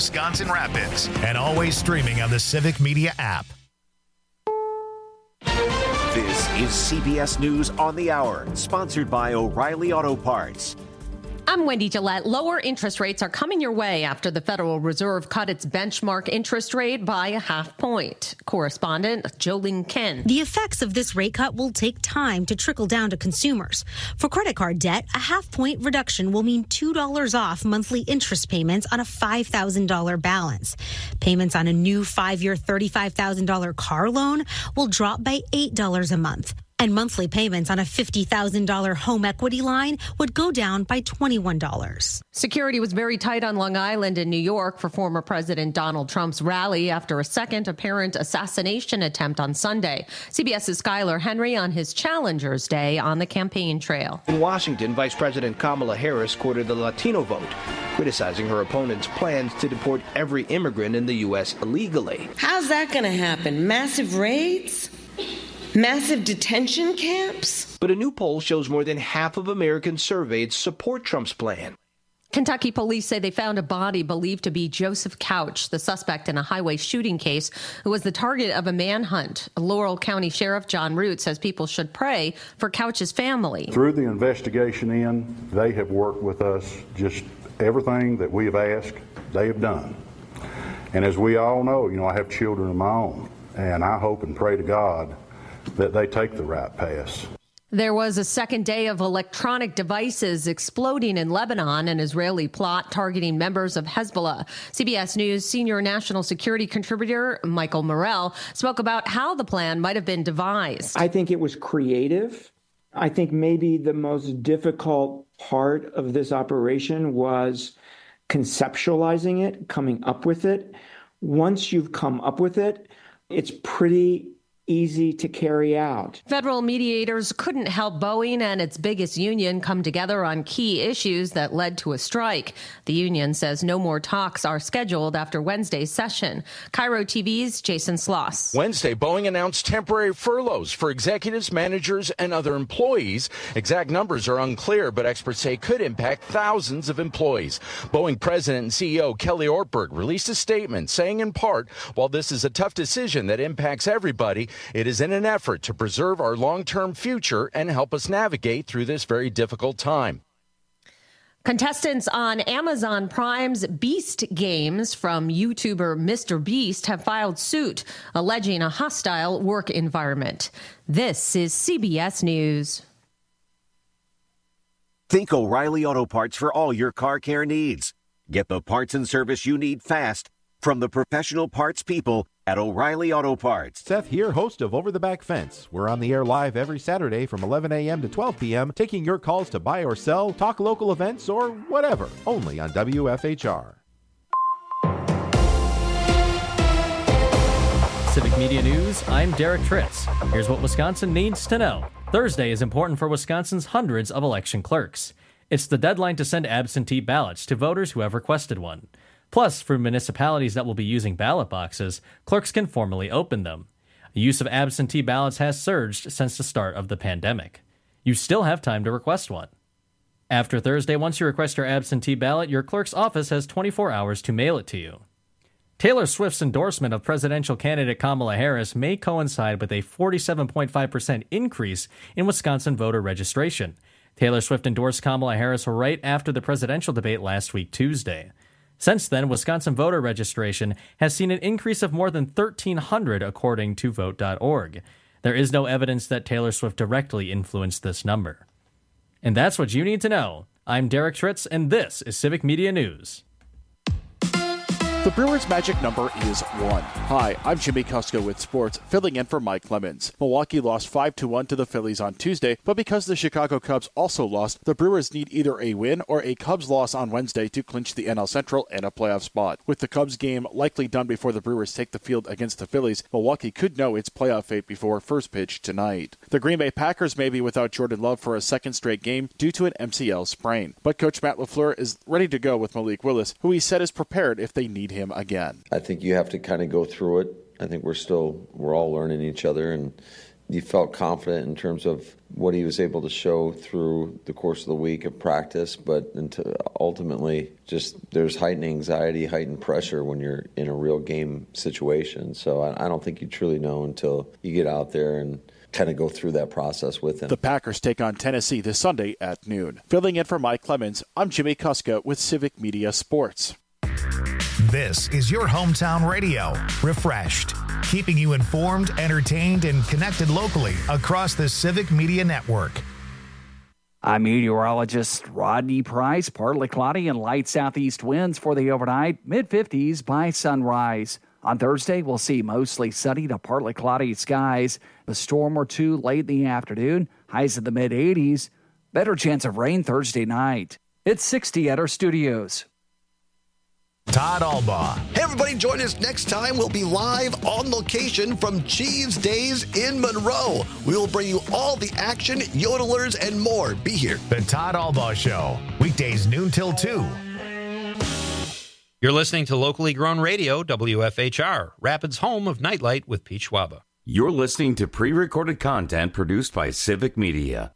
Wisconsin Rapids, and always streaming on the Civic Media app. This is CBS News on the Hour, sponsored by O'Reilly Auto Parts. I'm Wendy Gillette. Lower interest rates are coming your way after the Federal Reserve cut its benchmark interest rate by 0.5 point. Correspondent Jolene Ken. The effects of this rate cut will take time to trickle down to consumers. For credit card debt, a 0.5 point reduction will mean $2 off monthly interest payments on a $5,000 balance. Payments on a new 5-year $35,000 car loan will drop by $8 a month. And monthly payments on a $50,000 home equity line would go down by $21. Security was very tight on Long Island in New York for former President Donald Trump's rally after a second apparent assassination attempt on Sunday. CBS's Skylar Henry on his Challengers Day on the campaign trail. In Washington, Vice President Kamala Harris courted the Latino vote, criticizing her opponent's plans to deport every immigrant in the U.S. illegally. How's that going to happen? Massive raids? Massive detention camps? But a new poll shows more than half of Americans surveyed support Trump's plan. Kentucky police say they found a body believed to be Joseph Couch, the suspect in a highway shooting case who was the target of a manhunt. Laurel County Sheriff John Root says people should pray for Couch's family. Through the investigation they have worked with us. Just everything that we have asked, they have done. And as we all know, I have children of my own, and I hope and pray to God that they take the right path. There was a second day of electronic devices exploding in Lebanon, an Israeli plot targeting members of Hezbollah. CBS News senior national security contributor Michael Morell spoke about how the plan might have been devised. I think it was creative. I think maybe the most difficult part of this operation was conceptualizing it, coming up with it. Once you've come up with it, it's pretty easy to carry out. Federal mediators couldn't help Boeing and its biggest union come together on key issues that led to a strike. The union says no more talks are scheduled after Wednesday's session. Cairo TV's Jason Sloss. Wednesday, Boeing announced temporary furloughs for executives, managers, and other employees. Exact numbers are unclear, but experts say could impact thousands of employees. Boeing President and CEO Kelly Ortberg released a statement saying in part, while this is a tough decision that impacts everybody, it is in an effort to preserve our long-term future and help us navigate through this very difficult time. Contestants on Amazon Prime's Beast Games from YouTuber Mr. Beast have filed suit, alleging a hostile work environment. This is CBS News. Think O'Reilly Auto Parts for all your car care needs. Get the parts and service you need fast from the professional parts people at O'Reilly Auto Parts. Seth here, host of Over the Back Fence. We're on the air live every Saturday from 11 a.m. to 12 p.m., taking your calls to buy or sell, talk local events, or whatever, only on WFHR. Civic Media News, I'm Derek Tritz. Here's what Wisconsin needs to know. Thursday is important for Wisconsin's hundreds of election clerks. It's the deadline to send absentee ballots to voters who have requested one. Plus, for municipalities that will be using ballot boxes, clerks can formally open them. The use of absentee ballots has surged since the start of the pandemic. You still have time to request one. After Thursday, once you request your absentee ballot, your clerk's office has 24 hours to mail it to you. Taylor Swift's endorsement of presidential candidate Kamala Harris may coincide with a 47.5% increase in Wisconsin voter registration. Taylor Swift endorsed Kamala Harris right after the presidential debate last week, Tuesday. Since then, Wisconsin voter registration has seen an increase of more than 1,300 according to Vote.org. There is no evidence that Taylor Swift directly influenced this number. And that's what you need to know. I'm Derek Tritz, and this is Civic Media News. The Brewers' magic number is 1. Hi, I'm Jimmy Kusko with sports, filling in for Mike Clemens. Milwaukee lost 5-1 to the Phillies on Tuesday, but because the Chicago Cubs also lost, the Brewers need either a win or a Cubs loss on Wednesday to clinch the NL Central and a playoff spot. With the Cubs game likely done before the Brewers take the field against the Phillies, Milwaukee could know its playoff fate before first pitch tonight. The Green Bay Packers may be without Jordan Love for a second straight game due to an MCL sprain, but Coach Matt LaFleur is ready to go with Malik Willis, who he said is prepared if they need him again. I think you have to kind of go through it. I think we're all learning each other, and you felt confident in terms of what he was able to show through the course of the week of practice, but ultimately just there's heightened anxiety, heightened pressure when you're in a real game situation. So I don't think you truly know until you get out there and kind of go through that process with him. The Packers take on Tennessee this Sunday at noon. Filling in for Mike Clemens, I'm Jimmy Kuska with Civic Media Sports. This is your hometown radio, Refreshed, keeping you informed, entertained, and connected locally across the Civic Media Network. I'm meteorologist Rodney Price. Partly cloudy and light southeast winds for the overnight, mid-50s by sunrise. On Thursday, we'll see mostly sunny to partly cloudy skies. A storm or two late in the afternoon, highs in the mid-80s. Better chance of rain Thursday night. It's 60 at our studios. Todd Albaugh. Hey, everybody, join us next time. We'll be live on location from Cheese Days in Monroe. We will bring you all the action, yodelers, and more. Be here. The Todd Albaugh Show, weekdays noon till 2. You're listening to locally grown radio, WFHR, Rapids' home of Nightlight with Pete Schwaba. You're listening to pre-recorded content produced by Civic Media.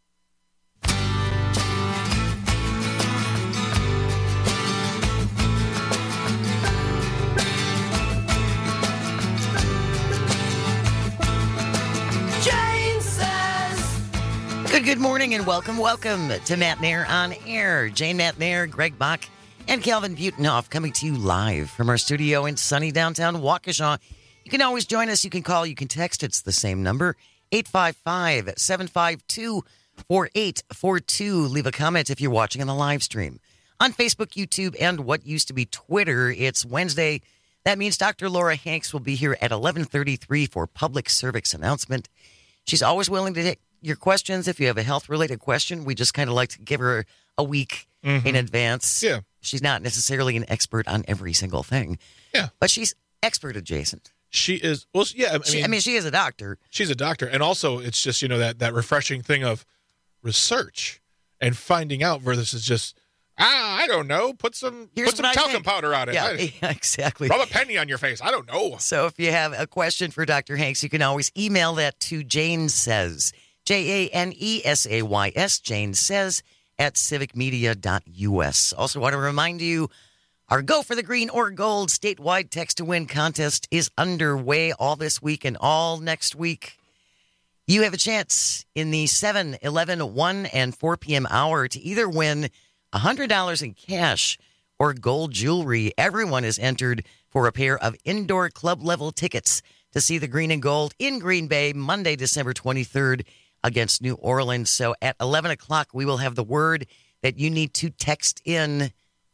Good morning and welcome to Matt Nair on Air. Jane Matt Nair, Greg Bach, and Calvin Butenhoff coming to you live from our studio in sunny downtown Waukesha. You can always join us. You can call, you can text. It's the same number, 855-752-4842. Leave a comment if you're watching on the live stream. On Facebook, YouTube, and what used to be Twitter, it's Wednesday. That means Dr. Laura Hanks will be here at 11:33 for public service announcement. She's always willing to take your questions. If you have a health-related question, we just kind of like to give her a week in advance. Yeah. She's not necessarily an expert on every single thing. Yeah. But she's expert adjacent. She is. Well, yeah. I mean, she is a doctor. She's a doctor. And also, it's just, that refreshing thing of research and finding out versus just, I don't know, put some talcum powder on it. Yeah, exactly. Rub a penny on your face. I don't know. So if you have a question for Dr. Hanks, you can always email that to Jane Says, JANESAYS, Jane Says, at civicmedia.us. Also want to remind you, our Go for the Green or Gold statewide text to win contest is underway all this week and all next week. You have a chance in the 7, 11, 1, and 4 p.m. hour to either win $100 in cash or gold jewelry. Everyone is entered for a pair of indoor club-level tickets to see the Green and Gold in Green Bay Monday, December 23rd against New Orleans. So at 11 o'clock, we will have the word that you need to text in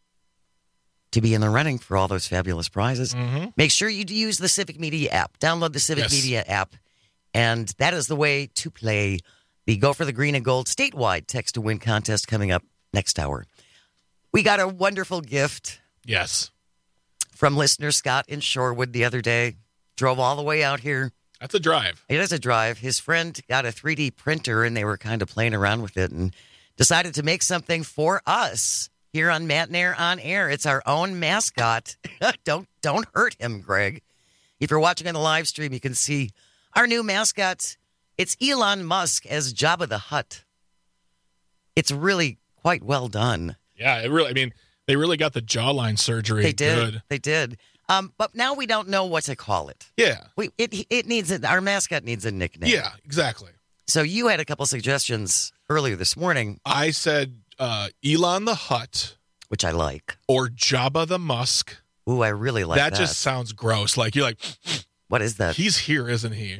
to be in the running for all those fabulous prizes. Mm-hmm. Make sure you use the Civic Media app. Download the Civic Media app, and that is the way to play the Go for the Green and Gold statewide text to win contest coming up next hour. We got a wonderful gift. Yes. From listener Scott in Shorewood the other day. Drove all the way out here. That's a drive. It is a drive. His friend got a 3D printer, and they were kind of playing around with it and decided to make something for us here on Matt Nair on Air. It's our own mascot. Don't hurt him, Greg. If you're watching on the live stream, you can see our new mascot. It's Elon Musk as Jabba the Hutt. It's really quite well done. Yeah, they really got the jawline surgery. They did. Good. They did. But now we don't know what to call it. Yeah. It needs our mascot needs a nickname. Yeah, exactly. So you had a couple suggestions earlier this morning. I said Elon the Hutt, which I like, or Jabba the Musk. Ooh, I really like that. That just sounds gross. Like you're like, what is that? He's here, isn't he?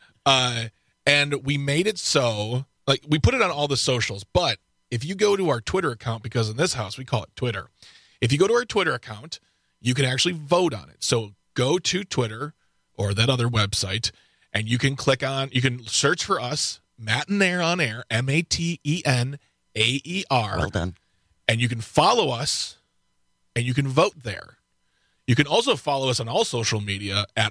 And we made it so like we put it on all the socials, but if you go to our Twitter account, because in this house we call it Twitter, if you go to our Twitter account, you can actually vote on it. So go to Twitter or that other website, and you can you can search for us, Matt Nair on Air, MATENAER. Well done. And you can follow us, and you can vote there. You can also follow us on all social media at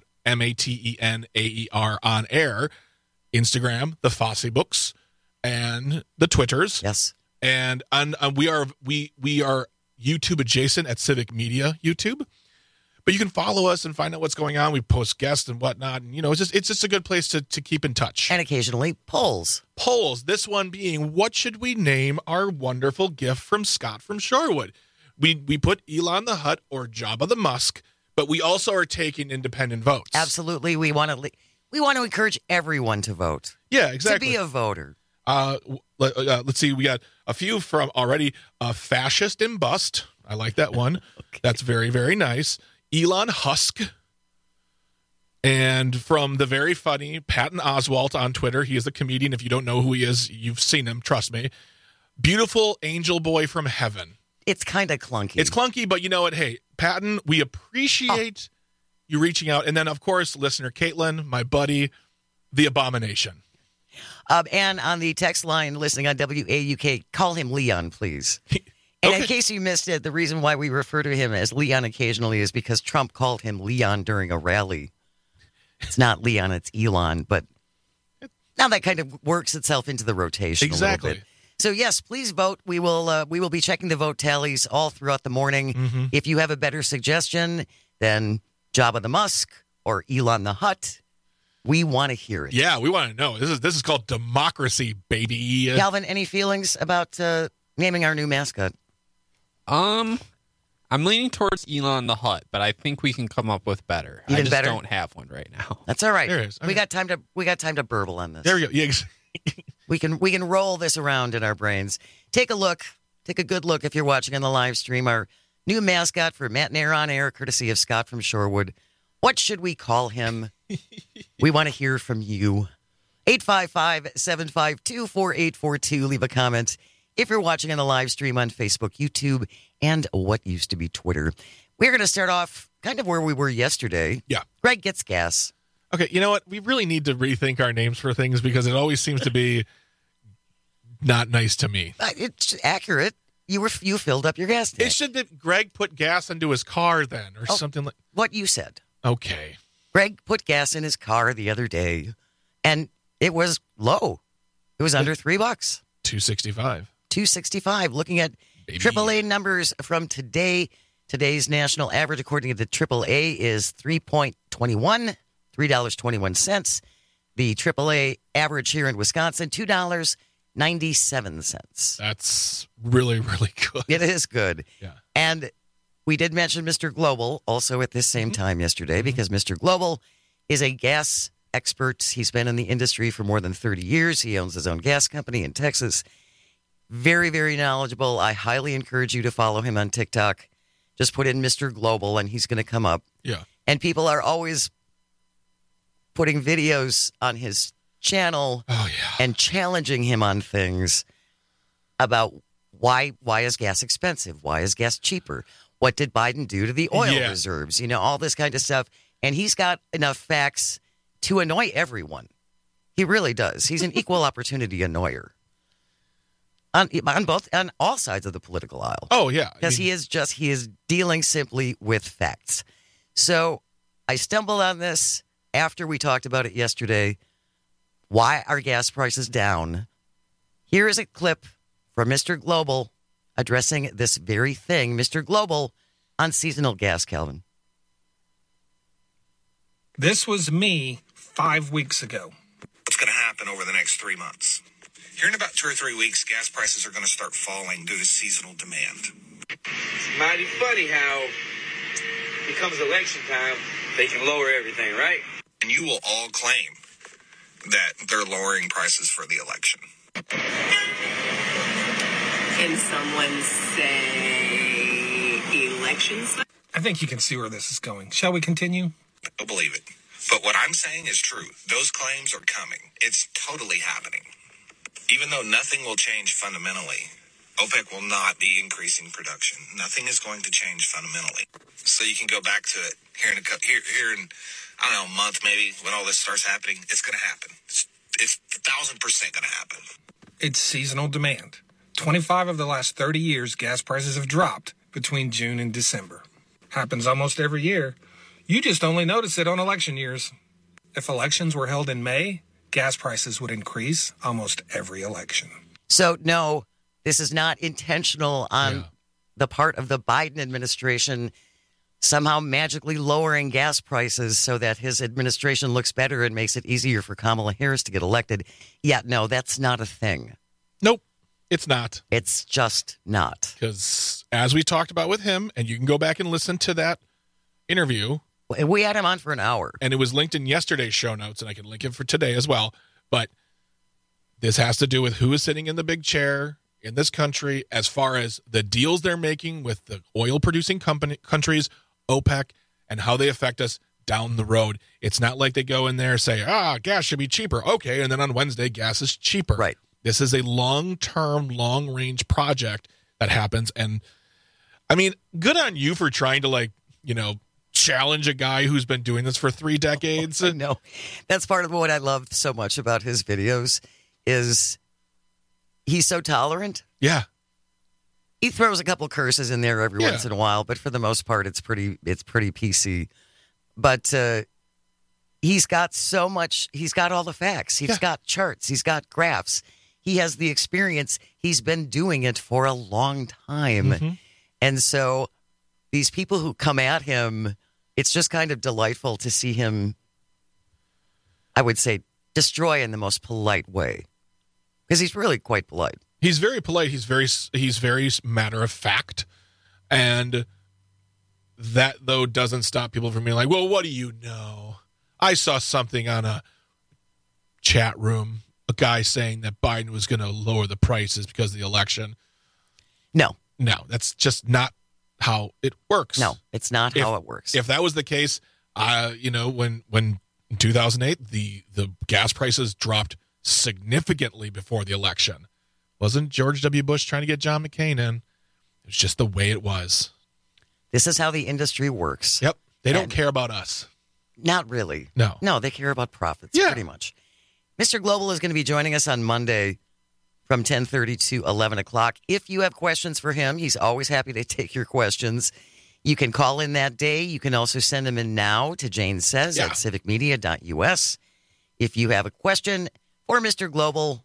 MATENAER on Air, Instagram, the Fosse Books, and the Twitters. Yes. And we are YouTube adjacent at Civic Media YouTube. But you can follow us and find out what's going on. We post guests and whatnot. And, it's just a good place to keep in touch. And occasionally polls. This one being, what should we name our wonderful gift from Scott from Shorewood? We put Elon the Hutt or Jabba the Musk, but we also are taking independent votes. Absolutely. We want to encourage everyone to vote. Yeah, exactly. To be a voter. Let's see. We got a few from already. Fascist and Bust. I like that one. Okay. That's very, very nice. Elon Husk. And from the very funny Patton Oswalt on Twitter. He is a comedian. If you don't know who he is, you've seen him. Trust me. Beautiful Angel Boy from Heaven. It's kind of clunky. It's clunky, but you know what? Hey, Patton, we appreciate you reaching out. And then, of course, listener Caitlin, my buddy, The Abomination. And on the text line, listening on WAUK, call him Leon, please. And in case you missed it, the reason why we refer to him as Leon occasionally is because Trump called him Leon during a rally. It's not Leon, it's Elon. But now that kind of works itself into the rotation exactly. a little bit. So, yes, please vote. We will be checking the vote tallies all throughout the morning. Mm-hmm. If you have a better suggestion than Jabba the Musk or Elon the Hutt, we want to hear it. Yeah, we want to know. This is called democracy, baby. Calvin, any feelings about naming our new mascot? I'm leaning towards Elon the Hutt, but I think we can come up with better. Even I just better? don't have one right now. That's all right. There it is. Okay. We got time to burble on this. There we go. Yeah. We can roll this around in our brains. Take a good look if you're watching on the live stream. Our new mascot for Matt and Air on Air, courtesy of Scott from Shorewood. What should we call him? We want to hear from you. 855-752-4842. Leave a comment if you're watching on the live stream on Facebook, YouTube, and what used to be Twitter. We're going to start off kind of where we were yesterday. Yeah. Greg Gets Gas. Okay, you know what? We really need to rethink our names for things because it always seems to be not nice to me. It's accurate. You filled up your gas tank. It should be Greg put gas into his car then or something like what you said. Okay. Greg put gas in his car the other day, and it was low. It was under $3. $2.65. Looking at AAA numbers from today. Today's national average, according to the AAA, is $3.21, $3.21. The AAA average here in Wisconsin, $2.97. That's really, really good. It is good. Yeah. And we did mention Mr. Global also at this same time yesterday because Mr. Global is a gas expert. He's been in the industry for more than 30 years. He owns his own gas company in Texas. Very, very knowledgeable. I highly encourage you to follow him on TikTok. Just put in Mr. Global and he's going to come up. Yeah. And people are always putting videos on his channel and challenging him on things about why is gas expensive? Why is gas cheaper? What did Biden do to the oil reserves? All this kind of stuff. And he's got enough facts to annoy everyone. He really does. He's an equal opportunity annoyer. On all sides of the political aisle. Oh, yeah. Because he is dealing simply with facts. So I stumbled on this after we talked about it yesterday. Why are gas prices down? Here is a clip from Mr. Global addressing this very thing. Mr. Global on seasonal gas, Calvin. This was me 5 weeks ago. What's going to happen over the next 3 months? Here in about 2 or 3 weeks, gas prices are going to start falling due to seasonal demand. It's mighty funny how it comes election time, they can lower everything, right? And you will all claim that they're lowering prices for the election. Can someone say elections? I think you can see where this is going. Shall we continue? Don't believe it. But what I'm saying is true. Those claims are coming. It's totally happening. Even though nothing will change fundamentally, OPEC will not be increasing production. Nothing is going to change fundamentally. So you can go back to it here in I don't know, a month maybe when all this starts happening. It's going to happen. It's 1,000% going to happen. It's seasonal demand. 25 of the last 30 years, gas prices have dropped between June and December. Happens almost every year. You just only notice it on election years. If elections were held in May, gas prices would increase almost every election. So, no, this is not intentional on the part of the Biden administration somehow magically lowering gas prices so that his administration looks better and makes it easier for Kamala Harris to get elected. Yeah, no, that's not a thing. Nope, it's not. It's just not. Because as we talked about with him, and you can go back and listen to that interview. We had him on for an hour. And it was linked in yesterday's show notes, and I can link it for today as well. But this has to do with who is sitting in the big chair in this country as far as the deals they're making with the oil-producing countries, OPEC, and how they affect us down the road. It's not like they go in there and say, gas should be cheaper. Okay, and then on Wednesday, gas is cheaper. Right. This is a long-term, long-range project that happens. And, I mean, good on you for trying to, challenge a guy who's been doing this for 3 decades. I know. That's part of what I love so much about his videos is he's so tolerant. Yeah. He throws a couple curses in there every once in a while, but for the most part, it's pretty PC. But he's got so much. He's got all the facts. He's got charts. He's got graphs. He has the experience. He's been doing it for a long time. Mm-hmm. And so these people who come at him, it's just kind of delightful to see him, I would say, destroy in the most polite way. Because he's really quite polite. He's very polite. He's very matter of fact. And that, though, doesn't stop people from being like, well, what do you know? I saw something on a chat room, a guy saying that Biden was going to lower the prices because of the election. No, that's just not how it works. No, it's not how it works. If that was the case, when in 2008, the gas prices dropped significantly before the election. Wasn't George W. Bush trying to get John McCain in? It was just the way it was. This is how the industry works. Yep. They don't care about us. Not really. No, they care about profits pretty much. Mr. Global is going to be joining us on Monday from 10:30 to 11 o'clock. If you have questions for him, he's always happy to take your questions. You can call in that day. You can also send them in now to Jane Says at civicmedia.us. If you have a question for Mr. Global,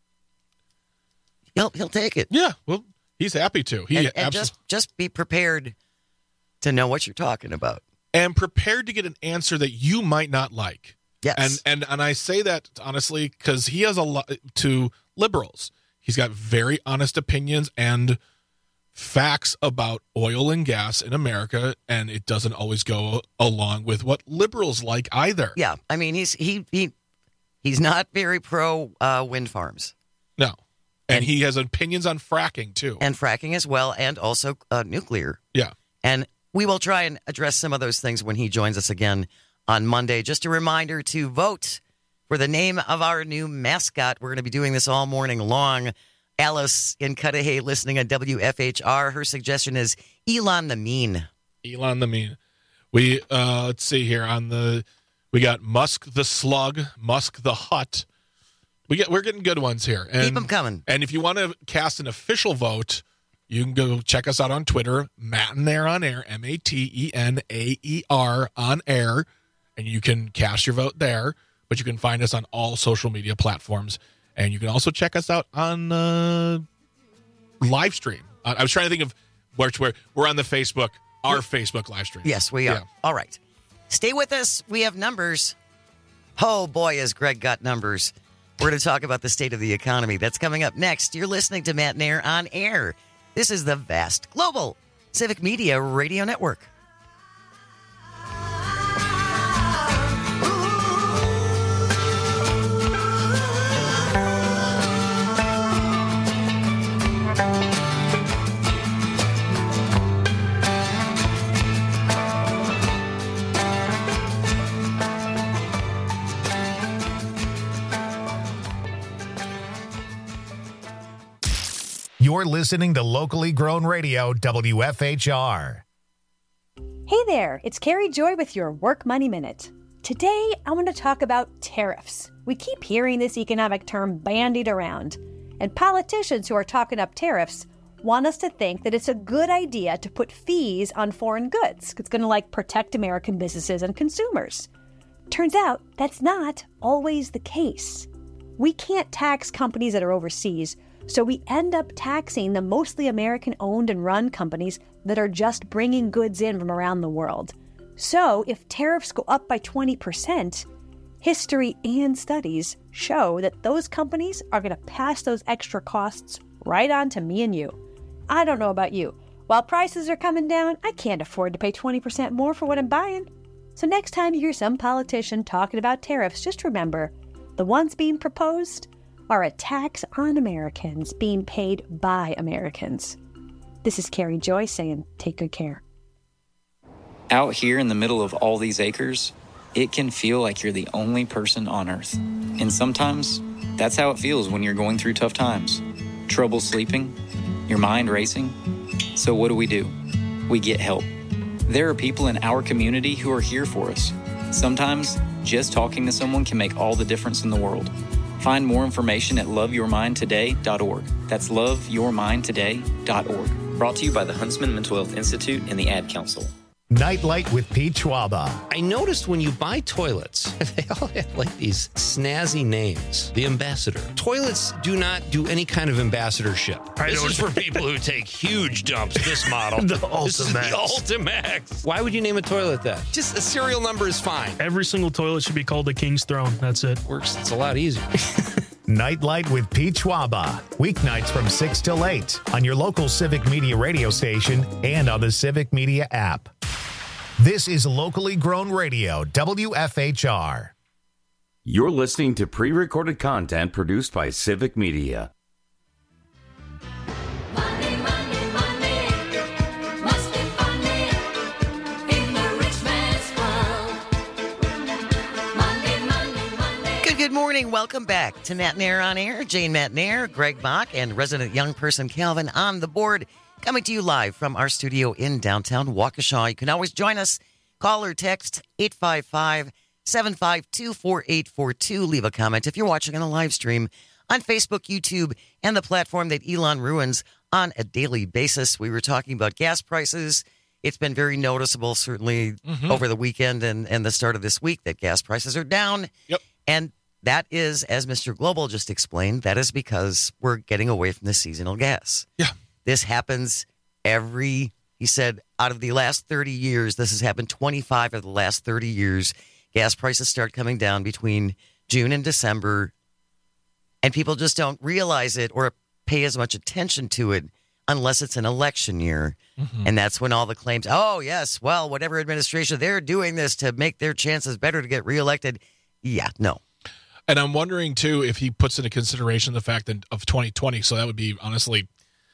he'll take it. Yeah, well, he's happy to. Just be prepared to know what you're talking about. And prepared to get an answer that you might not like. Yes. And I say that honestly because he has a lot to liberals. He's got very honest opinions and facts about oil and gas in America, and it doesn't always go along with what liberals like either. Yeah, I mean, he's not very pro wind farms. No. And he has opinions on fracking, too. And fracking as well, and also nuclear. Yeah. And we will try and address some of those things when he joins us again on Monday. Just a reminder to vote for the name of our new mascot. We're going to be doing this all morning long. Alice in Cudahy listening on WFHR. Her suggestion is Elon the Mean. Elon the Mean. We, let's see here. We got Musk the Slug, Musk the Hut. We're getting good ones here. And, keep them coming. And if you want to cast an official vote, you can go check us out on Twitter, Matenair on Air, MATENAER on Air, and you can cast your vote there. But you can find us on all social media platforms, and you can also check us out on live stream. I was trying to think of where we're on the Facebook, our Facebook live stream. Yes, we are. Yeah. All right. Stay with us. We have numbers. Oh, boy, has Greg got numbers. We're going to talk about the state of the economy. That's coming up next. You're listening to Matenair on Air. This is the vast global Civic Media Radio Network. You're listening to locally grown radio, WFHR. Hey there, it's Carrie Joy with your Work Money Minute. Today, I want to talk about tariffs. We keep hearing this economic term bandied around, and politicians who are talking up tariffs want us to think that it's a good idea to put fees on foreign goods. It's going to protect American businesses and consumers. Turns out that's not always the case. We can't tax companies that are overseas, so we end up taxing the mostly American-owned and run companies that are just bringing goods in from around the world. So if tariffs go up by 20%, history and studies show that those companies are going to pass those extra costs right on to me and you. I don't know about you. While prices are coming down, I can't afford to pay 20% more for what I'm buying. So next time you hear some politician talking about tariffs, just remember, the ones being proposed are a tax on Americans being paid by Americans. This is Carrie Joy saying, take good care. Out here in the middle of all these acres, it can feel like you're the only person on Earth. And sometimes, that's how it feels when you're going through tough times. Trouble sleeping, your mind racing. So what do? We get help. There are people in our community who are here for us. Sometimes, just talking to someone can make all the difference in the world. Find more information at loveyourmindtoday.org. That's loveyourmindtoday.org. Brought to you by the Huntsman Mental Health Institute and the Ad Council. Nightlight with Pete Schwaba. I noticed when you buy toilets, they all have like these snazzy names. The Ambassador. Toilets do not do any kind of ambassadorship. This is for people who take huge dumps, this model. The This is the Ultimax. Why would you name a toilet that? Just a serial number is fine. Every single toilet should be called the King's Throne. That's it. Works. It's a lot easier. Nightlight with Pete Schwaba. Weeknights from 6 till 8 on your local Civic Media radio station and on the Civic Media app. This is locally grown radio, WFHR. You're listening to pre-recorded content produced by Civic Media. Good morning. Welcome back to Matt Nair on Air. Jane Matt Nair, Greg Bach, and resident young person Calvin on the board. Coming to you live from our studio in downtown Waukesha. You can always join us. Call or text 855-752-4842. Leave a comment if you're watching on a live stream on Facebook, YouTube, and the platform that Elon ruins on a daily basis. We were talking about gas prices. It's been very noticeable, certainly over the weekend and the start of this week, that gas prices are down. Yep. And that is, as Mr. Global just explained, that is because we're getting away from the seasonal gas. Yeah. This happens he said, out of the last 30 years, this has happened 25 of the last 30 years. Gas prices start coming down between June and December, and people just don't realize it or pay as much attention to it unless it's an election year. And that's when all the claims, oh, yes, well, whatever administration, they're doing this to make their chances better to get reelected. Yeah, no. And I'm wondering, too, if he puts into consideration the fact that of 2020, so that would be, honestly,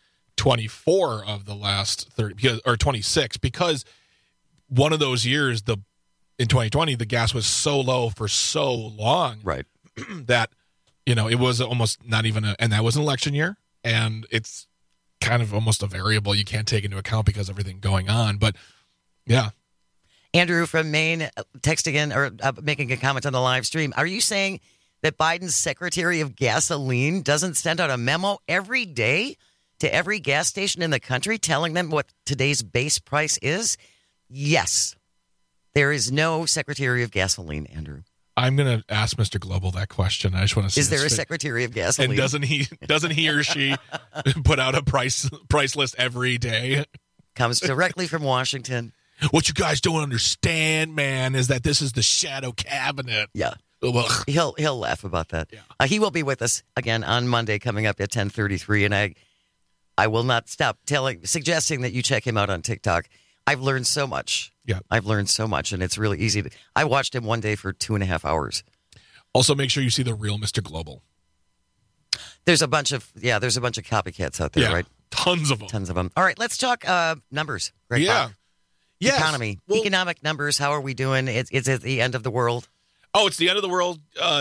24 of the last 30, or 26, because one of those years, in 2020, the gas was so low for so long, right, that, it was almost not even and that was an election year, and it's kind of almost a variable you can't take into account because of everything going on. But, yeah. Andrew from Maine texting in or making a comment on the live stream. Are you saying that Biden's Secretary of Gasoline doesn't send out a memo every day to every gas station in the country telling them what today's base price is? Yes. There is no Secretary of Gasoline, Andrew. I'm going to ask Mr. Global that question. I just want to see. Is there a Secretary of Gasoline? And doesn't he or she put out a price list every day? Comes directly from Washington. What you guys don't understand, man, is that this is the shadow cabinet. Yeah. Ugh. He'll laugh about that. Yeah. He will be with us again on Monday coming up at 10:33, and I will not stop suggesting that you check him out on TikTok. I've learned so much. Yeah. I've learned so much, and it's really easy. I watched him one day for 2.5 hours. Also, make sure you see the real Mr. Global. There's a bunch of copycats out there, right? Tons of them. All right, let's talk numbers. Greg yeah. Bach. Yes. Economy. Well, economic numbers. How are we doing? It's at the end of the world. Oh, it's the end of the world.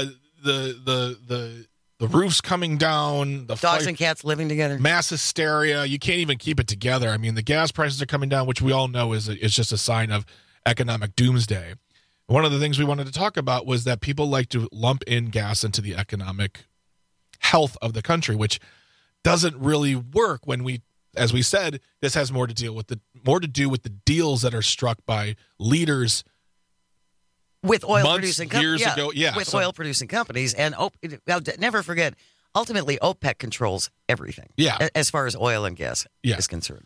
The roof's coming down. The dogs and cats living together. Mass hysteria. You can't even keep it together. I mean, the gas prices are coming down, which we all know is just a sign of economic doomsday. One of the things we wanted to talk about was that people like to lump in gas into the economic health of the country, which doesn't really work when as we said, this has more to do with the deals that are struck by leaders with oil-producing companies. Years ago, yeah. With oil-producing companies. And never forget, ultimately, OPEC controls everything. Yeah. As far as oil and gas is concerned.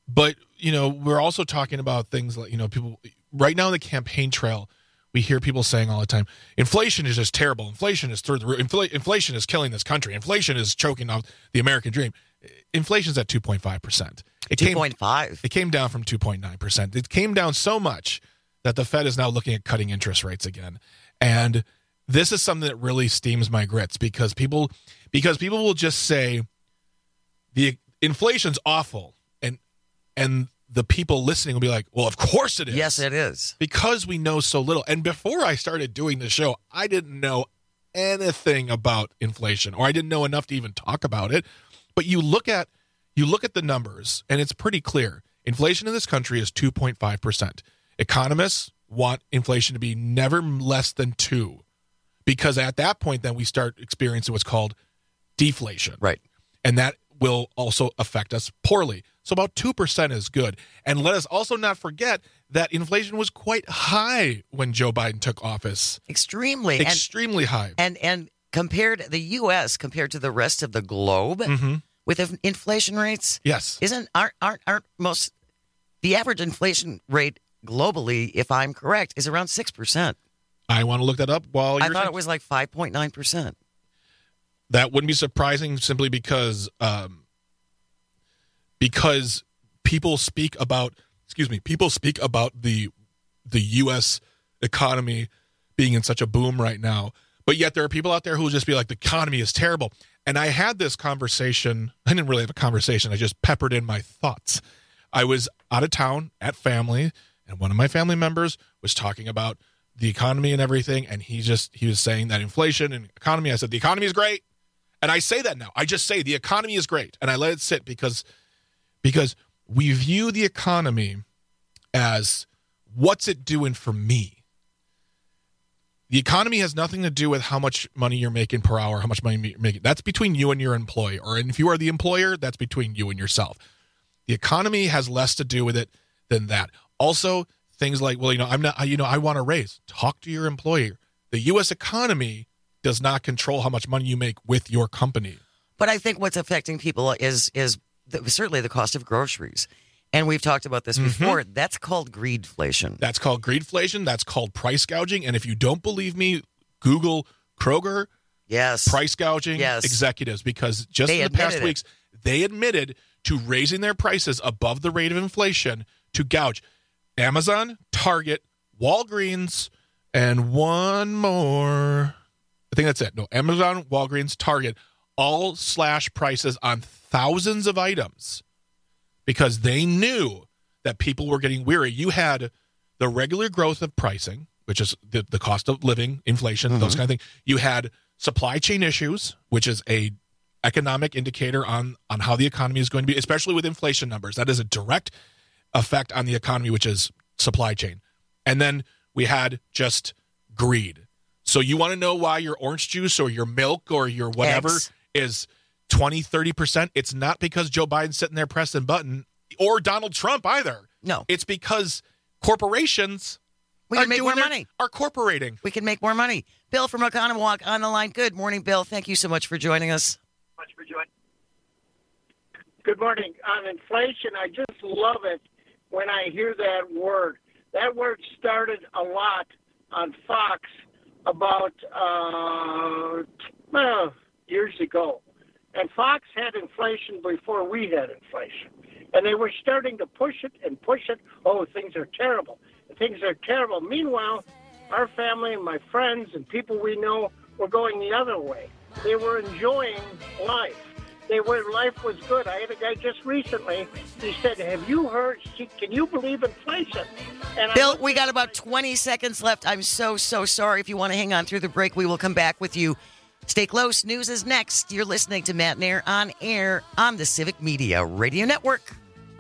But, we're also talking about things like, people right now in the campaign trail, we hear people saying all the time, inflation is just terrible. Inflation is through the roof. Inflation is killing this country. Inflation is choking off the American dream. Inflation's at 2.5%. 2.5. It came down from 2.9%. It came down so much that the Fed is now looking at cutting interest rates again. And this is something that really steams my grits because people will just say the inflation's awful. And the people listening will be like, well, of course it is. Yes, it is. Because we know so little. And before I started doing the show, I didn't know anything about inflation, or I didn't know enough to even talk about it. But you look at the numbers, and it's pretty clear. Inflation in this country is 2.5%. Economists want inflation to be never less than 2%, because at that point, then we start experiencing what's called deflation. Right. And that will also affect us poorly. So about 2% is good. And let us also not forget that inflation was quite high when Joe Biden took office. Extremely high. And compared the U.S. compared to the rest of the globe with inflation rates, yes, aren't most the average inflation rate globally, if I'm correct, is around 6%. I want to look that up while I thought it was like 5.9%. That wouldn't be surprising, simply because people speak about the U.S. economy being in such a boom right now, but yet there are people out there who will just be like, the economy is terrible. And I had this conversation. I didn't really have a conversation. I just peppered in my thoughts. I was out of town at family, and one of my family members was talking about the economy and everything, and he was saying that inflation and economy. I said, the economy is great. And I say that now. I just say the economy is great. And I let it sit because we view the economy as, what's it doing for me? The economy has nothing to do with how much money you're making per hour, how much money you're making. That's between you and your employer. And if you are the employer, that's between you and yourself. The economy has less to do with it than that. Also, things like, well, I want a raise. Talk to your employer. The U.S. economy does not control how much money you make with your company. But I think what's affecting people is certainly the cost of groceries. And we've talked about this before. That's called greedflation. That's called greedflation. That's called price gouging. And if you don't believe me, Google Kroger price gouging executives, because just in the past weeks, they admitted to raising their prices above the rate of inflation to gouge Amazon, Target, Walgreens, and one more. I think that's it. No, Amazon, Walgreens, Target, all slash prices on thousands of items because they knew that people were getting weary. You had the regular growth of pricing, which is the cost of living, inflation, those kind of things. You had supply chain issues, which is a economic indicator on how the economy is going to be, especially with inflation numbers. That is a direct effect on the economy, which is supply chain. And then we had just greed. So you want to know why your orange juice or your milk or your whatever is 20, 30%? It's not because Joe Biden's sitting there pressing button or Donald Trump either. No. It's because corporations are corporating. We can make more money. Bill from Oconomowoc on the line. Good morning, Bill. Thank you so much for joining us. Good morning. On inflation, I just love it when I hear that word. That word started a lot on Fox about years ago. And Fox had inflation before we had inflation. And they were starting to push it. Oh, things are terrible. Things are terrible. Meanwhile, our family and my friends and people we know were going the other way. They were enjoying life. Life was good. I had a guy just recently, he said, have you heard, can you believe inflation? And Bill, we got about 20 seconds left. I'm so sorry. If you want to hang on through the break, we will come back with you. Stay close. News is next. You're listening to Matt Nair on air on the Civic Media Radio Network.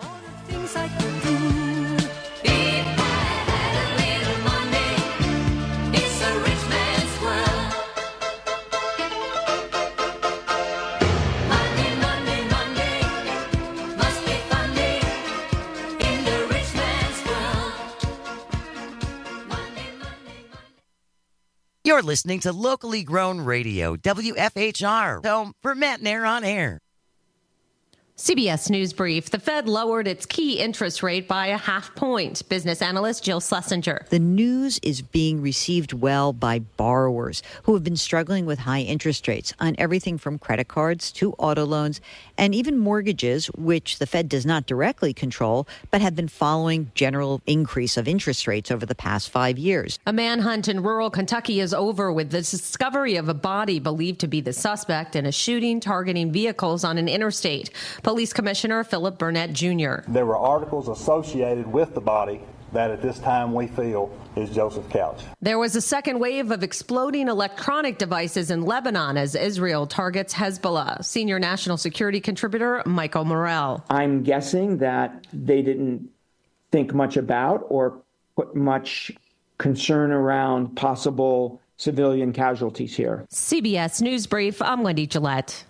You're listening to locally grown radio, WFHR, home for Matt Nair on air. CBS News Brief. The Fed lowered its key interest rate by 0.5 point. Business analyst Jill Schlesinger. The news is being received well by borrowers who have been struggling with high interest rates on everything from credit cards to auto loans and even mortgages, which the Fed does not directly control, but have been following general increase of interest rates over the past 5 years. A manhunt in rural Kentucky is over with the discovery of a body believed to be the suspect in a shooting targeting vehicles on an interstate. Police Commissioner Philip Burnett Jr. There were articles associated with the body that at this time we feel is Joseph Couch. There was a second wave of exploding electronic devices in Lebanon as Israel targets Hezbollah. Senior national security contributor Michael Morrell. I'm guessing that they didn't think much about or put much concern around possible civilian casualties here. CBS News Brief, I'm Wendy Gillette.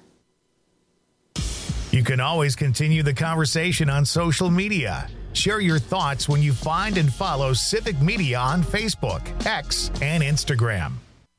You can always continue the conversation on social media. Share your thoughts when you find and follow Civic Media on Facebook, X, and Instagram.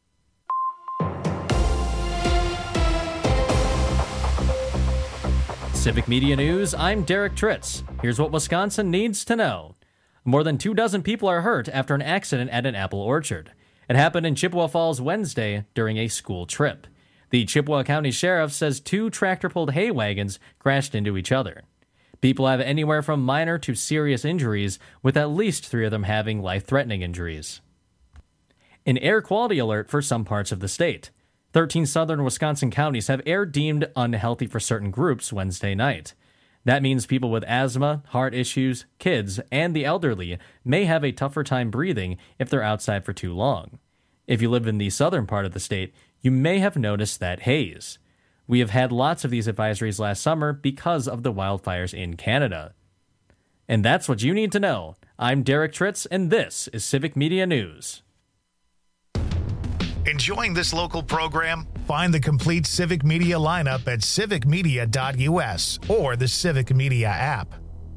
Civic Media News, I'm Derek Tritz. Here's what Wisconsin needs to know. More than 24 people are hurt after an accident at an apple orchard. It happened in Chippewa Falls Wednesday during a school trip. The Chippewa County Sheriff says 2 tractor-pulled hay wagons crashed into each other. People have anywhere from minor to serious injuries, with at least 3 of them having life-threatening injuries. An air quality alert for some parts of the state. 13 southern Wisconsin counties have air deemed unhealthy for certain groups Wednesday night. That means people with asthma, heart issues, kids, and the elderly may have a tougher time breathing if they're outside for too long. If you live in the southern part of the state, you may have noticed that haze. We have had lots of these advisories last summer because of the wildfires in Canada. And that's what you need to know. I'm Derek Tritz, and this is Civic Media News. Enjoying this local program? Find the complete Civic Media lineup at civicmedia.us or the Civic Media app.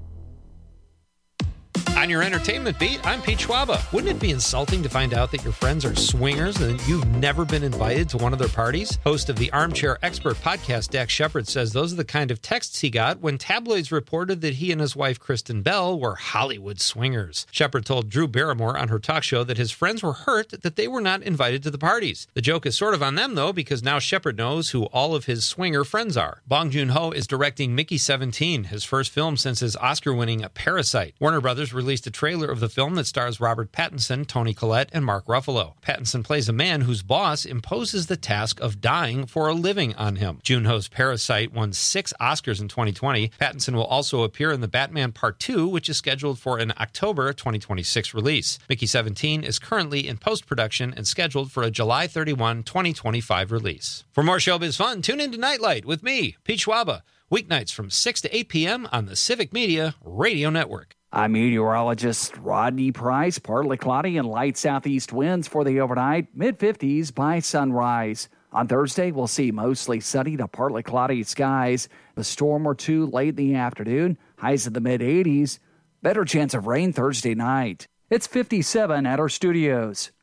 On your entertainment beat, I'm Pete Schwaba. Wouldn't it be insulting to find out that your friends are swingers and that you've never been invited to one of their parties? Host of the Armchair Expert podcast, Dax Shepard, says those are the kind of texts he got when tabloids reported that he and his wife, Kristen Bell, were Hollywood swingers. Shepard told Drew Barrymore on her talk show that his friends were hurt that they were not invited to the parties. The joke is sort of on them, though, because now Shepard knows who all of his swinger friends are. Bong Joon-ho is directing Mickey 17, his first film since his Oscar-winning Parasite. Warner Brothers released a trailer of the film that stars Robert Pattinson, Toni Collette, and Mark Ruffalo. Pattinson plays a man whose boss imposes the task of dying for a living on him. Joon-ho's Parasite won 6 Oscars in 2020. Pattinson will also appear in The Batman Part 2, which is scheduled for an October 2026 release. Mickey 17 is currently in post-production and scheduled for a July 31, 2025 release. For more showbiz fun, tune in to Nightlight with me, Pete Schwaba, weeknights from 6 to 8 p.m. on the Civic Media Radio Network. I'm meteorologist Rodney Price. Partly cloudy and light southeast winds for the overnight, mid-50s by sunrise. On Thursday, we'll see mostly sunny to partly cloudy skies. A storm or two late in the afternoon, highs in the mid-80s. Better chance of rain Thursday night. It's 57 at our studios.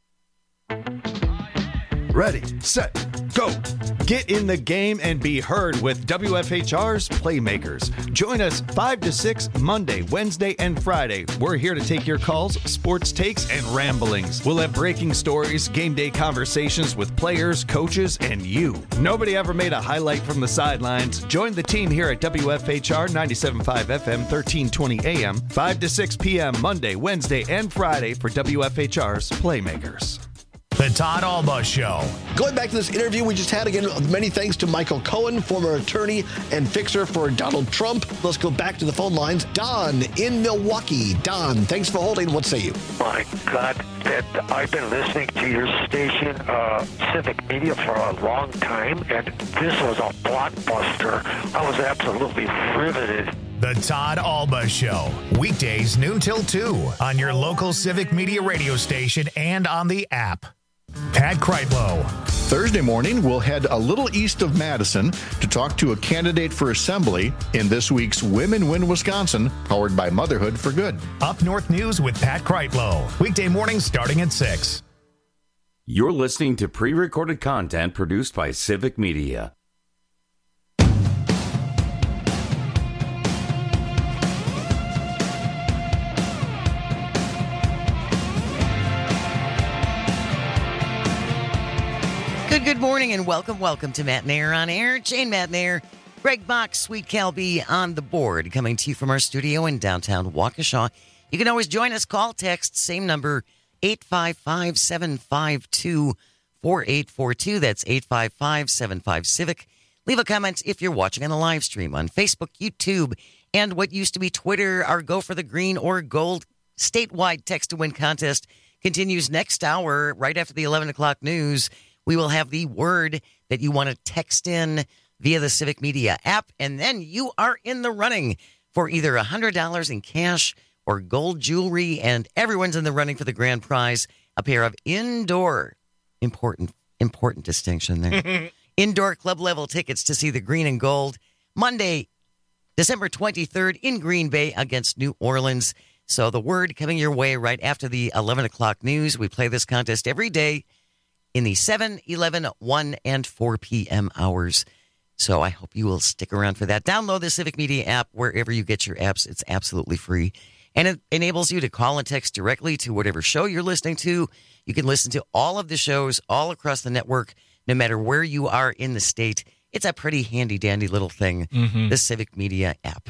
Ready, set, go. Get in the game and be heard with WFHR's Playmakers. Join us 5 to 6 Monday, Wednesday, and Friday. We're here to take your calls, sports takes, and ramblings. We'll have breaking stories, game day conversations with players, coaches, and you. Nobody ever made a highlight from the sidelines. Join the team here at WFHR 97.5 FM, 1320 AM, 5 to 6 p.m. Monday, Wednesday, and Friday for WFHR's Playmakers. The Todd Alba Show. Going back to this interview we just had, again, many thanks to Michael Cohen, former attorney and fixer for Donald Trump. Let's go back to the phone lines. Don in Milwaukee. Don, thanks for holding. What say you? My God, that I've been listening to your station, Civic Media, for a long time, and this was a blockbuster. I was absolutely riveted. The Todd Alba Show. Weekdays noon till 2 on your local Civic Media radio station and on the app. Pat Kreitlow. Thursday morning, we'll head a little east of Madison to talk to a candidate for assembly in this week's Women Win Wisconsin, powered by Motherhood for Good. Up North News with Pat Kreitlow. Weekday mornings starting at 6. You're listening to pre-recorded content produced by Civic Media. Good morning and welcome to Matt and Air on Air. Jane Matt and Air, Greg Bach, Sweet Calby on the board, coming to you from our studio in downtown Waukesha. You can always join us, call, text, same number, 855-752-4842. That's 855-75-CIVIC. Leave a comment if you're watching on the live stream on Facebook, YouTube, and what used to be Twitter. Our Go for the Green or Gold statewide text-to-win contest continues next hour, right after the 11 o'clock news. We will have the word that you want to text in via the Civic Media app, and then you are in the running for either $100 in cash or gold jewelry, and everyone's in the running for the grand prize, a pair of indoor, important distinction there, indoor club-level tickets to see the Green and Gold Monday, December 23rd in Green Bay against New Orleans. So the word coming your way right after the 11 o'clock news. We play this contest every day in the 7, 11, 1, and 4 p.m. hours. So I hope you will stick around for that. Download the Civic Media app wherever you get your apps. It's absolutely free. And it enables you to call and text directly to whatever show you're listening to. You can listen to all of the shows all across the network, no matter where you are in the state. It's a pretty handy-dandy little thing, the Civic Media app.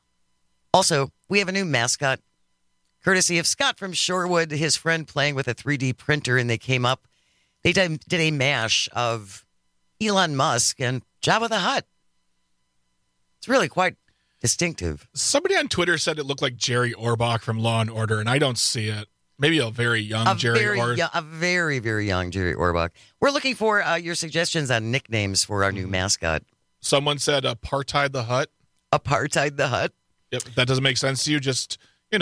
Also, we have a new mascot, courtesy of Scott from Shorewood, his friend playing with a 3D printer, and they came up. They did a mash of Elon Musk and Jabba the Hutt. It's really quite distinctive. Somebody on Twitter said it looked like Jerry Orbach from Law and Order, and I don't see it. Maybe a very young Jerry Orbach. A very, very young Jerry Orbach. We're looking for your suggestions on nicknames for our new mascot. Someone said Apartheid the Hutt. Apartheid the Hutt? Yep, that doesn't make sense to you. Just,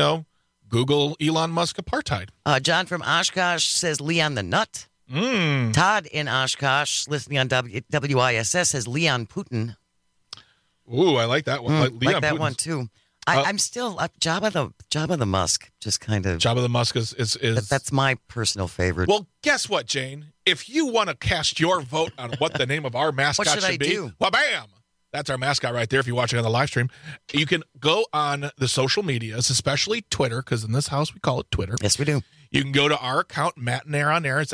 Google Elon Musk apartheid. John from Oshkosh says Leon the Nut. Todd in Oshkosh, listening on WISS, says Leon Putin. Ooh, I like that one. Like that one, too. I'm still Jabba the Musk. Just kind of Jabba the Musk is that's my personal favorite. Well, guess what, Jane? If you want to cast your vote on what the name of our mascot should be, well, bam! That's our mascot right there. If you're watching on the live stream, you can go on the social medias, especially Twitter, because in this house we call it Twitter. Yes, we do. You can go to our account, Matt and Air on Air. It's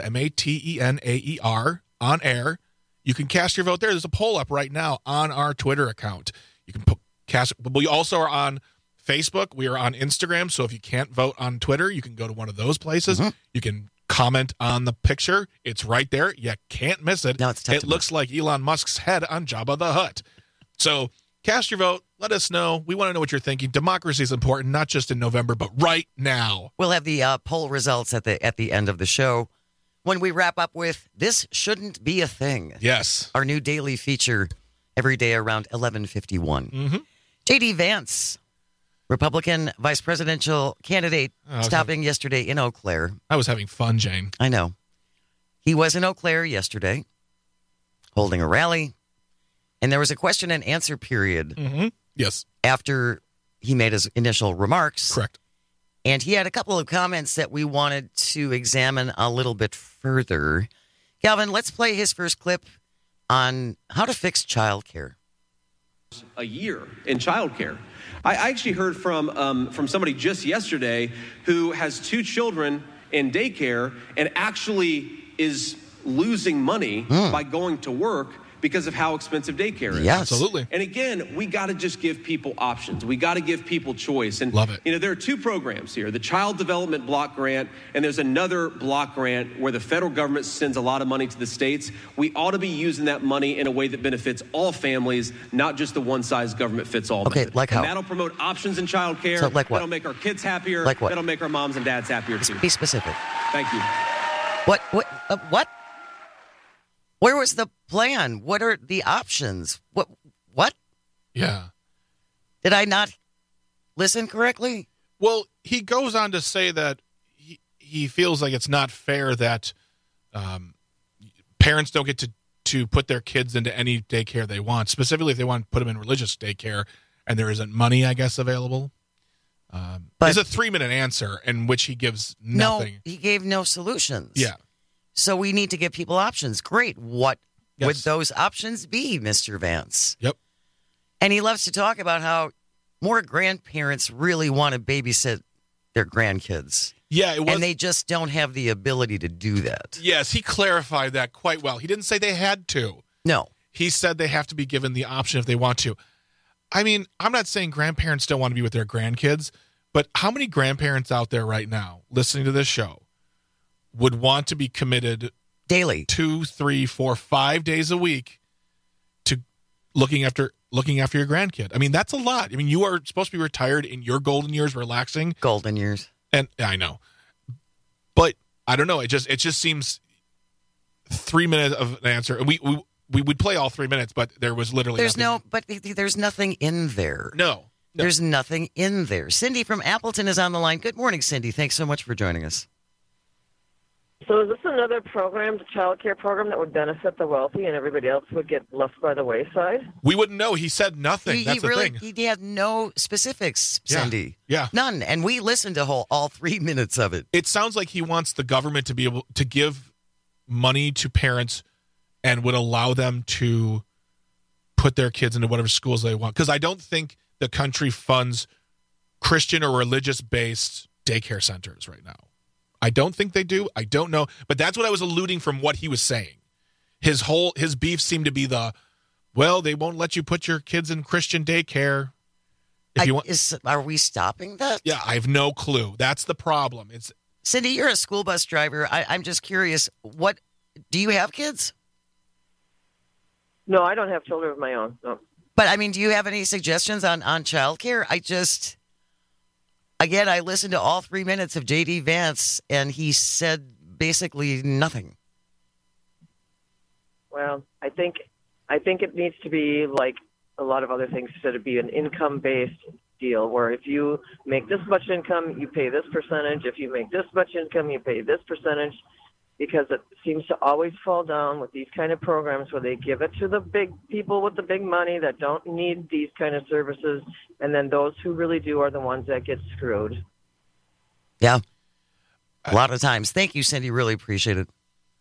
MATENAER on Air. You can cast your vote there. There's a poll up right now on our Twitter account. You can cast. We also are on Facebook. We are on Instagram. So if you can't vote on Twitter, you can go to one of those places. You can comment on the picture. It's right there. You can't miss it. No, it's tough. It looks like Elon Musk's head on Jabba the Hutt. So cast your vote. Let us know. We want to know what you're thinking. Democracy is important, not just in November, but right now. We'll have the poll results at the end of the show when we wrap up with This Shouldn't Be a Thing. Yes. Our new daily feature every day around 11:51. J.D. Vance, Republican vice presidential candidate, stopping yesterday in Eau Claire. I was having fun, Jane. I know. He was in Eau Claire yesterday holding a rally. And there was a question and answer period. Yes. After he made his initial remarks. Correct. And he had a couple of comments that we wanted to examine a little bit further. Calvin, let's play his first clip on how to fix childcare. A year in childcare. I actually heard from somebody just yesterday who has 2 children in daycare and actually is losing money by going to work because of how expensive daycare is. Yes. Absolutely. And again, we got to just give people options. We got to give people choice. And love it. There are 2 programs here, the Child Development Block Grant, and there's another block grant where the federal government sends a lot of money to the states. We ought to be using that money in a way that benefits all families, not just the one-size-government-fits-all method. Like how? And that'll promote options in childcare. So like what? That'll make our kids happier. Like what? That'll make our moms and dads happier, too. Be specific. Thank you. What? Where was the plan? What are the options? What? Yeah. Did I not listen correctly? Well, he goes on to say that he feels like it's not fair that parents don't get to put their kids into any daycare they want, specifically if they want to put them in religious daycare and there isn't money, I guess, available. There's a 3-minute answer in which he gives nothing. No, he gave no solutions. Yeah. So we need to give people options. Great. What would those options be, Mr. Vance? Yep. And he loves to talk about how more grandparents really want to babysit their grandkids. Yeah, it was. And they just don't have the ability to do that. Yes, he clarified that quite well. He didn't say they had to. No. He said they have to be given the option if they want to. I mean, I'm not saying grandparents don't want to be with their grandkids, but how many grandparents out there right now listening to this show would want to be committed daily 2, 3, 4, 5 days a week to looking after your grandkid? I mean, that's a lot. I mean, you are supposed to be retired in your golden years, relaxing. Golden years. And I know. But I don't know. It just seems 3 minutes of an answer. We would play all 3 minutes, but there was literally there's nothing in there. No. There's nothing in there. Cindy from Appleton is on the line. Good morning, Cindy. Thanks so much for joining us. So is this another program, the child care program, that would benefit the wealthy and everybody else would get left by the wayside? We wouldn't know. He said nothing. That's the thing. He had no specifics, Cindy. Yeah. None. And we listened to all 3 minutes of it. It sounds like he wants the government to be able to give money to parents and would allow them to put their kids into whatever schools they want. Because I don't think the country funds Christian or religious-based daycare centers right now. I don't think they do. I don't know. But that's what I was alluding from what he was saying. His beef seemed to be they won't let you put your kids in Christian daycare. Are we stopping that? Yeah, I have no clue. That's the problem. Cindy, you're a school bus driver. I'm just curious. Do you have kids? No, I don't have children of my own. No. But, I mean, do you have any suggestions on childcare? Again, I listened to all 3 minutes of J.D. Vance, and he said basically nothing. Well, I think it needs to be like a lot of other things, instead of be an income-based deal, where if you make this much income, you pay this percentage. If you make this much income, you pay this percentage. Because it seems to always fall down with these kind of programs where they give it to the big people with the big money that don't need these kind of services, and then those who really do are the ones that get screwed. Yeah, a lot of times. Thank you, Cindy. Really appreciate it.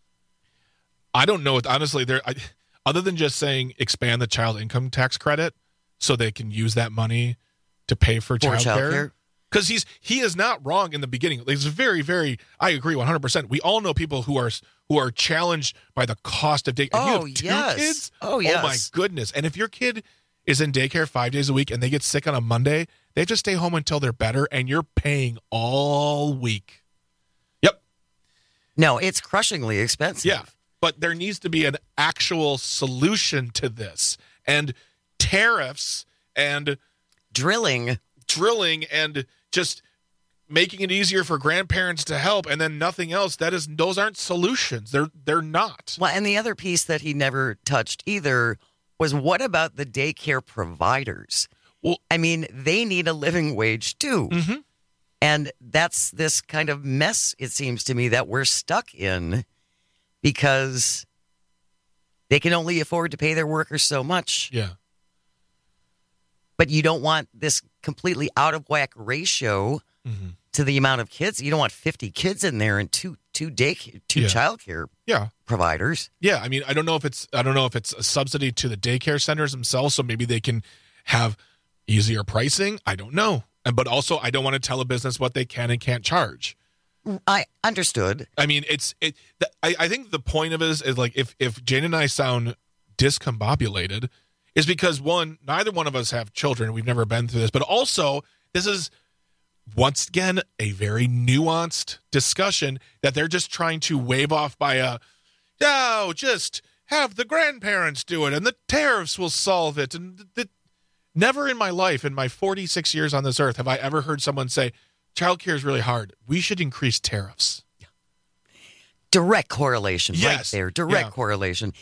I don't know. Honestly, other than just saying expand the child income tax credit so they can use that money to pay for child care. Because he is not wrong in the beginning. It's very, very. I agree 100%. We all know people who are challenged by the cost of daycare. Oh, you have 2 yes. kids? Oh, yes. Oh, my goodness. And if your kid is in daycare 5 days a week and they get sick on a Monday, they have to stay home until they're better, and you're paying all week. Yep. No, it's crushingly expensive. Yeah, but there needs to be an actual solution to this. And tariffs and drilling and just making it easier for grandparents to help, and then nothing else. Those aren't solutions. They're not. Well, and the other piece that he never touched either was, what about the daycare providers? Well, I mean, they need a living wage too. Mm-hmm. And that's this kind of mess, it seems to me, that we're stuck in, because they can only afford to pay their workers so much. Yeah. But you don't want this completely out of whack ratio to the amount of kids. You don't want 50 kids in there and two childcare providers. Yeah, I mean, I don't know if it's a subsidy to the daycare centers themselves, so maybe they can have easier pricing. I don't know. But also, I don't want to tell a business what they can and can't charge. I understood. I mean, I think the point of it is like, if Jane and I sound discombobulated, is because, one, neither one of us have children. We've never been through this. But also, this is, once again, a very nuanced discussion that they're just trying to wave off by just have the grandparents do it and the tariffs will solve it. And never in my life, in my 46 years on this earth, have I ever heard someone say, childcare is really hard. We should increase tariffs. Direct correlation right there. Direct correlation.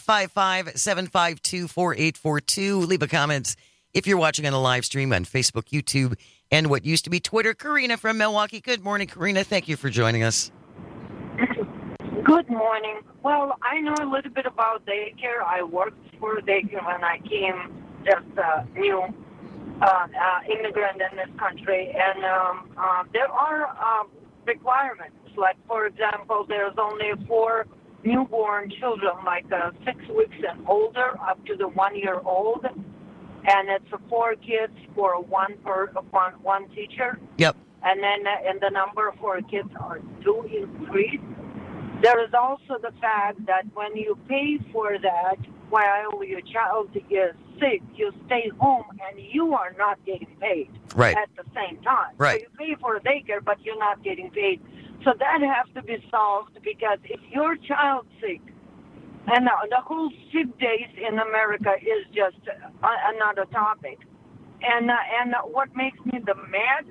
855-752-4842. Leave a comment if you're watching on a live stream on Facebook, YouTube, and what used to be Twitter. Karina from Milwaukee. Good morning, Karina. Thank you for joining us. Good morning. Well, I know a little bit about daycare. I worked for daycare when I came just new immigrant in this country. And there are requirements. Like, for example, there's only 4 newborn children, like 6 weeks and older, up to the 1-year-old, and it's 4 kids for one teacher. Yep. and then and the number for kids do increase. There is also the fact that when you pay for that while your child is sick, you stay home and you are not getting paid at the same time. Right. So you pay for daycare, but you're not getting paid. So that has to be solved, because if your child's sick, and the whole sick days in America is just another topic. And what makes me the mad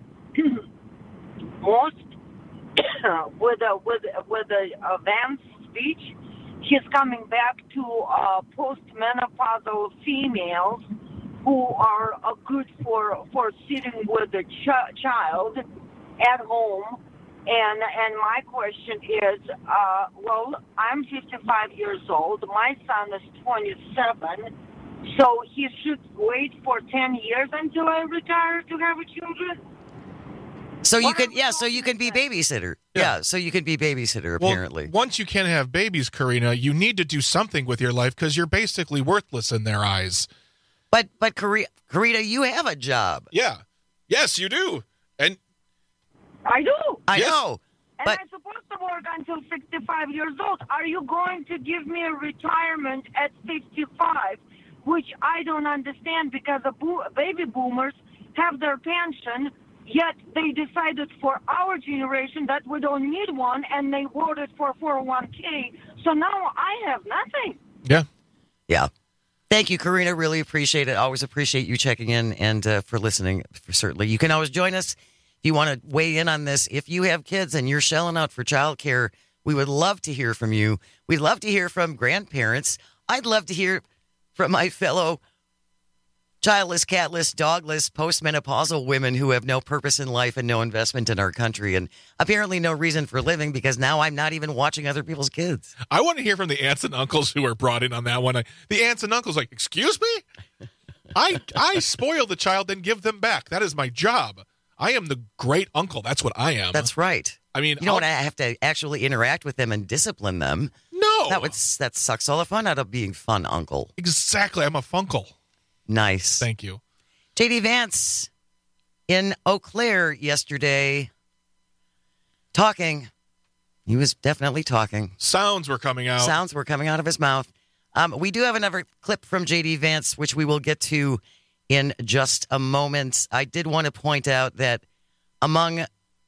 most with the Vance speech, he's coming back to postmenopausal females who are good for sitting with the child at home. And my question is, well, I'm 55 years old. My son is 27. So he should wait for 10 years until I retire to have children? So you can, so you can be babysitter. Yeah, so you can be babysitter, apparently. Well, once you can't have babies, Karina, you need to do something with your life because you're basically worthless in their eyes. But Karina, you have a job. Yeah. Yes, you do. And I do. I know. And I'm supposed to work until 65 years old. Are you going to give me a retirement at 55, which I don't understand, because the baby boomers have their pension, yet they decided for our generation that we don't need one, and they voted for 401k. So now I have nothing. Yeah. Yeah. Thank you, Karina. Really appreciate it. Always appreciate you checking in and for listening, certainly. You can always join us if you want to weigh in on this. If you have kids and you're shelling out for childcare, we would love to hear from you. We'd love to hear from grandparents. I'd love to hear from my fellow childless, catless, dogless, postmenopausal women who have no purpose in life and no investment in our country, and apparently no reason for living, because now I'm not even watching other people's kids. I want to hear from the aunts and uncles who are brought in on that one. The aunts and uncles like, excuse me? I spoil the child, then give them back. That is my job. I am the great uncle. That's what I am. That's right. I mean, you don't want to have to actually interact with them and discipline them. No. That sucks all the fun out of being fun uncle. Exactly. I'm a funkle. Nice. Thank you. J.D. Vance in Eau Claire yesterday talking. He was definitely talking. Sounds were coming out. Sounds were coming out of his mouth. We do have another clip from J.D. Vance, which we will get to in just a moment. I did want to point out that among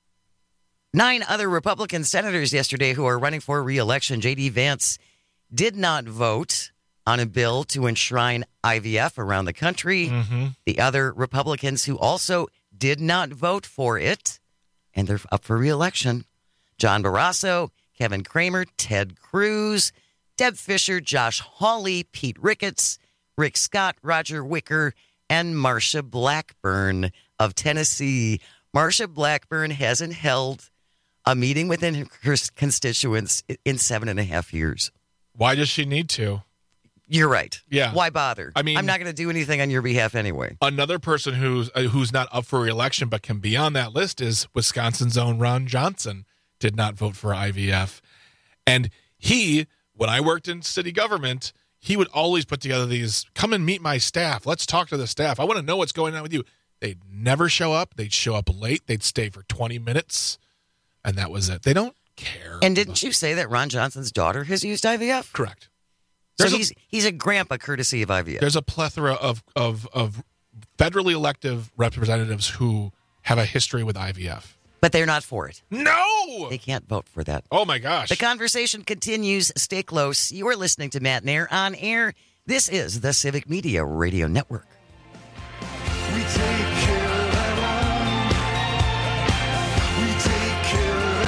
9 other Republican senators yesterday who are running for re-election, J.D. Vance did not vote on a bill to enshrine IVF around the country. Mm-hmm. The other Republicans who also did not vote for it, and they're up for re-election, John Barrasso, Kevin Cramer, Ted Cruz, Deb Fischer, Josh Hawley, Pete Ricketts, Rick Scott, Roger Wicker, and Marsha Blackburn of Tennessee. Marsha Blackburn hasn't held a meeting within her constituents in 7.5 years. Why does she need to? You're right. Yeah. Why bother? I mean, I'm not going to do anything on your behalf anyway. Another person who's not up for re-election but can be on that list is Wisconsin's own Ron Johnson. Did not vote for IVF. And he, when I worked in city government, he would always put together these, come and meet my staff. Let's talk to the staff. I want to know what's going on with you. They'd never show up. They'd show up late. They'd stay for 20 minutes. And that was it. They don't care. And didn't you say that Ron Johnson's daughter has used IVF? Correct. So he's a grandpa courtesy of IVF. There's a plethora of federally elective representatives who have a history with IVF. But they're not for it. No! They can't vote for that. Oh, my gosh. The conversation continues. Stay close. You are listening to Matt Nair on air. This is the Civic Media Radio Network. We take care of our own. We take care of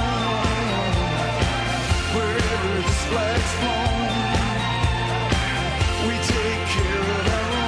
our own. Wherever this flag's flown, we take care of our own.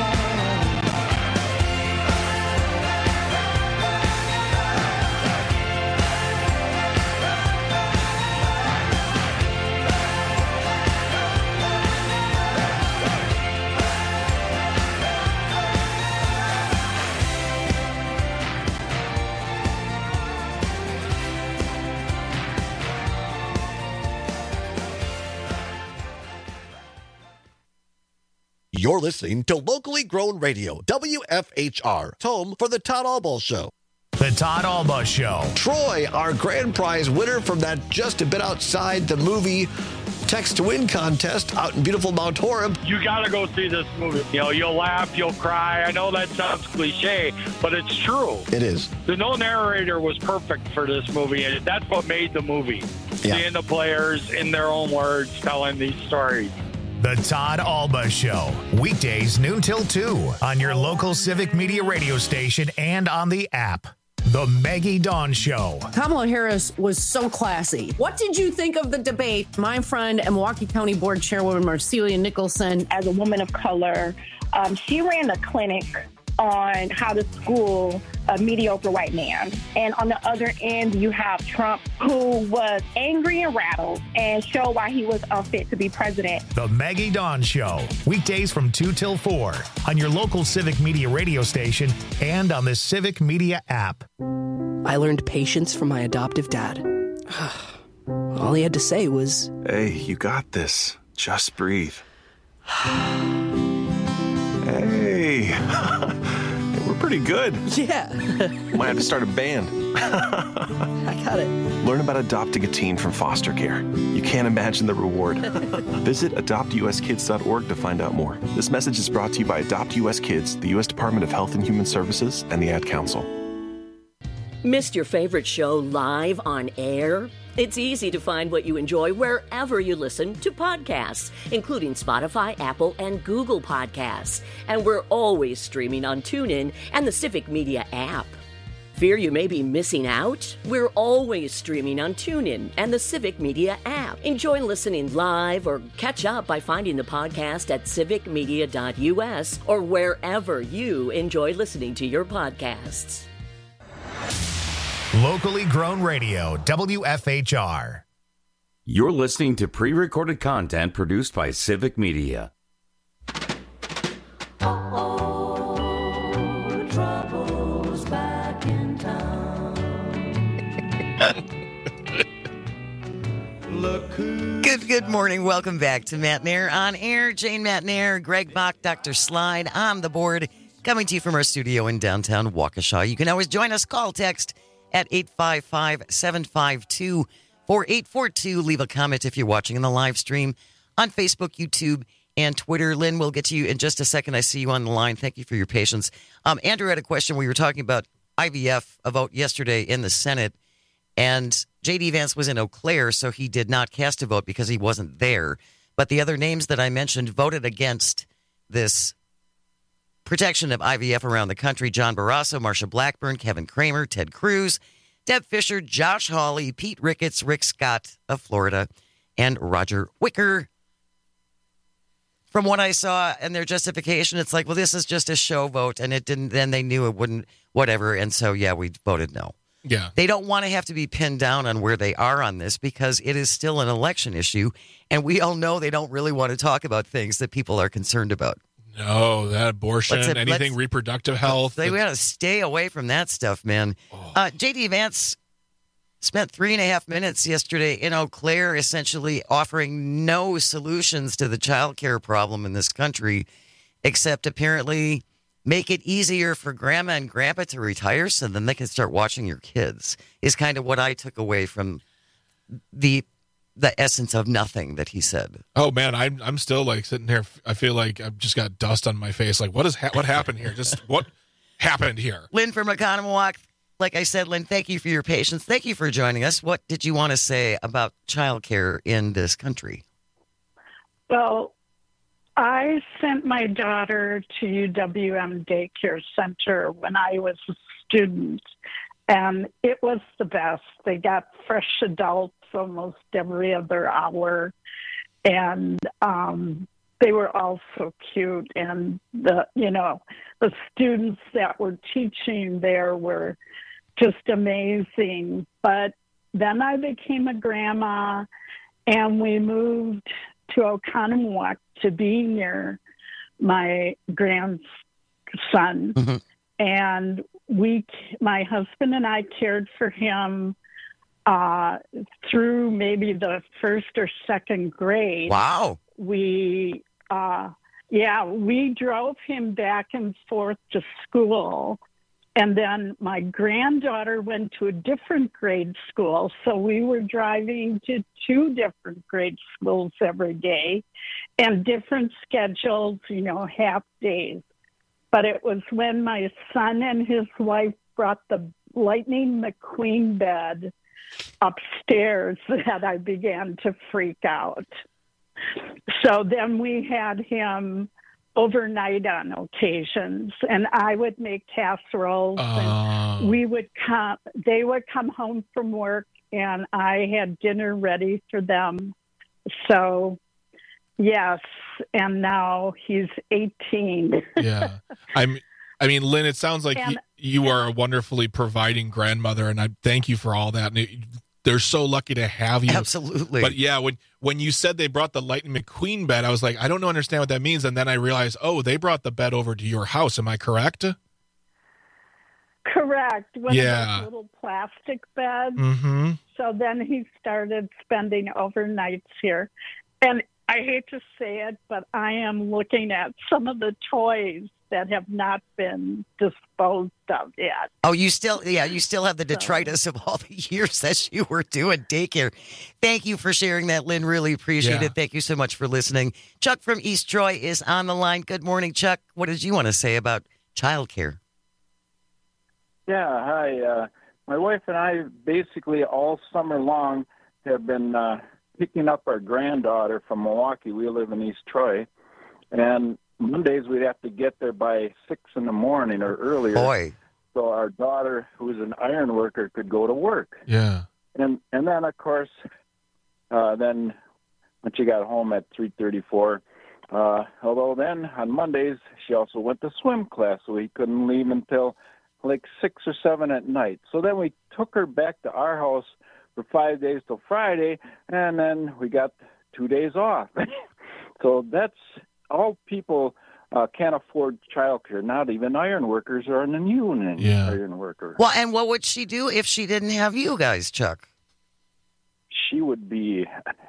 You're listening to locally grown radio, WFHR, home for the Todd Albaugh Show. The The Todd Alba Show. Troy, our grand prize winner from that Just a Bit Outside the Movie Text to Win contest out in beautiful Mount Horeb. You got to go see this movie. You know, you'll laugh, you'll cry. I know that sounds cliche, but it's true. It is. The no narrator was perfect for this movie, and that's what made the movie. Yeah. Seeing the players in their own words telling these stories. The Todd Alba Show. Weekdays noon till 2 on your local Civic Media radio station and on the app. The Maggie Dawn Show. Kamala Harris was so classy. What did you think of the debate? My friend and Milwaukee County Board Chairwoman Marcelia Nicholson. As a woman of color, she ran a clinic on how to school a mediocre white man. And on the other end, you have Trump, who was angry and rattled and showed why he was unfit to be president. The Maggie Dawn Show. Weekdays from 2 till 4 on your local Civic Media radio station and on the Civic Media app. I learned patience from my adoptive dad. All he had to say was, "Hey, you got this. Just breathe." Hey, we're pretty good. Yeah. Might have to start a band. I got it. Learn about adopting a teen from foster care. You can't imagine the reward. Visit adoptuskids.org to find out more. This message is brought to you by Adopt US Kids, the U.S. Department of Health and Human Services, and the Ad Council. Missed your favorite show live on air? It's easy to find what you enjoy wherever you listen to podcasts, including Spotify, Apple, and Google Podcasts. And we're always streaming on TuneIn and the Civic Media app. Fear you may be missing out? We're always streaming on TuneIn and the Civic Media app. Enjoy listening live or catch up by finding the podcast at civicmedia.us or wherever you enjoy listening to your podcasts. Locally grown radio, WFHR. You're listening to pre-recorded content produced by Civic Media. Trouble's back in town. Good morning. Welcome back to Matt Nair on air. Jane Matt Nair, Greg Bach, Dr. Slide on the board, coming to you from our studio in downtown Waukesha. You can always join us. Call, text at 855-752-4842. Leave a comment if you're watching in the live stream on Facebook, YouTube, and Twitter. Lynn, we'll get to you in just a second. I see you on the line. Thank you for your patience. Andrew had a question. We were talking about IVF, a vote yesterday in the Senate, and J.D. Vance was in Eau Claire, so he did not cast a vote because he wasn't there. But the other names that I mentioned voted against this protection of IVF around the country: John Barrasso, Marsha Blackburn, Kevin Kramer, Ted Cruz, Deb Fisher, Josh Hawley, Pete Ricketts, Rick Scott of Florida, and Roger Wicker. From what I saw and their justification, it's like, well, this is just a show vote, and it didn't. Then they knew it wouldn't, whatever, and so yeah, we voted no. Yeah, they don't want to have to be pinned down on where they are on this because it is still an election issue, and we all know they don't really want to talk about things that people are concerned about. No, that abortion, anything reproductive health. They got to stay away from that stuff, man. J.D. Vance spent 3.5 minutes yesterday in Eau Claire essentially offering no solutions to the child care problem in this country, except apparently make it easier for grandma and grandpa to retire so then they can start watching your kids, is kind of what I took away from the essence of nothing that he said. Oh man, I'm still like sitting here. I feel like I've just got dust on my face. Like, what happened here? Just what happened here? Lynn from Economowalk. Like I said, Lynn, thank you for your patience. Thank you for joining us. What did you want to say about childcare in this country? Well, I sent my daughter to UWM Daycare Center when I was a student, and it was the best. They got fresh adults almost every other hour, and they were all so cute. And the students that were teaching there were just amazing. But then I became a grandma, and we moved to Oconomowoc to be near my grandson. Mm-hmm. And my husband and I cared for him through maybe the first or second grade. Wow. We drove him back and forth to school. And then my granddaughter went to a different grade school, so we were driving to 2 different grade schools every day and different schedules, half days. But it was when my son and his wife brought the Lightning McQueen bed upstairs that I began to freak out. So then we had him overnight on occasions, and I would make casseroles, and they would come home from work, and I had dinner ready for them. So, yes, and now he's 18. Yeah. I mean, Lynn, it sounds like you are a wonderfully providing grandmother, and I thank you for all that. And they're so lucky to have you. Absolutely. But yeah, when you said they brought the Lightning McQueen bed, I was like, I don't understand what that means. And then I realized, they brought the bed over to your house. Am I correct? Correct. One of those little plastic beds. Mm-hmm. So then he started spending overnights here. And I hate to say it, but I am looking at some of the toys that have not been disposed of yet. Oh, you still have the detritus of all the years that you were doing daycare. Thank you for sharing that, Lynn. Really appreciate it. Thank you so much for listening. Chuck from East Troy is on the line. Good morning, Chuck. What did you want to say about childcare? Yeah, hi. My wife and I basically all summer long have been picking up our granddaughter from Milwaukee. We live in East Troy. And Mondays we'd have to get there by 6 in the morning or earlier. Boy. So our daughter, who's an iron worker, could go to work. Yeah. And then, of course, then when she got home at 3:34, although then on Mondays she also went to swim class, so we couldn't leave until like 6 or 7 at night. So then we took her back to our house for 5 days till Friday, and then we got 2 days off. So that's all people can't afford childcare. Not even iron workers are in the union. Iron worker. Well, and what would she do if she didn't have you guys, Chuck? She would be,